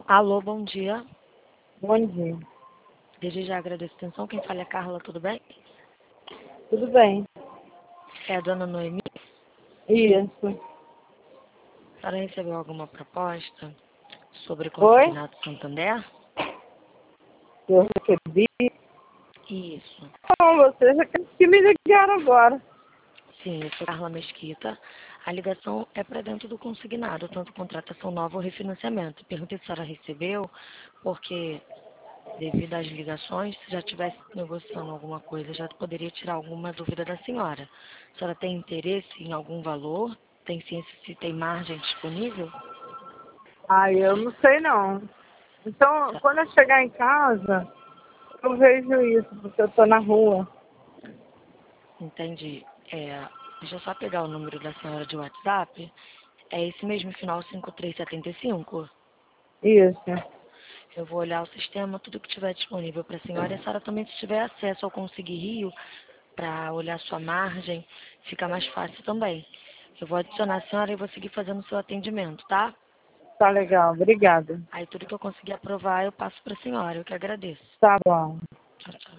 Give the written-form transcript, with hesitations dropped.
Alô, bom dia. Bom dia. Desde já agradeço a atenção. Quem fala é Carla, tudo bem? Tudo bem? É a dona Noemi. Isso. A senhora recebeu alguma proposta sobre Oi? consignado Santander? Eu recebi. Isso. Não, você já que me ligaram agora. Sim, eu sou Carla Mesquita. A ligação é para dentro do consignado, tanto contratação nova ou refinanciamento. Perguntei se a senhora recebeu, porque devido às ligações, se já estivesse negociando alguma coisa, já poderia tirar alguma dúvida da senhora. A senhora tem interesse em algum valor? Tem ciência se tem margem disponível? Eu não sei não. Então, quando eu chegar em casa, eu vejo isso, porque eu tô na rua. Entendi. Deixa eu só pegar o número da senhora de WhatsApp. É esse mesmo final 5375. Isso. Eu vou olhar o sistema, tudo que tiver disponível para a senhora. E a senhora também, se tiver acesso ao Conseguir Rio, para olhar sua margem, fica mais fácil também. Eu vou adicionar a senhora e vou seguir fazendo o seu atendimento, tá? Tá legal, obrigada. Aí tudo que eu conseguir aprovar, eu passo para a senhora. Eu que agradeço. Tá bom. Tchau, tchau.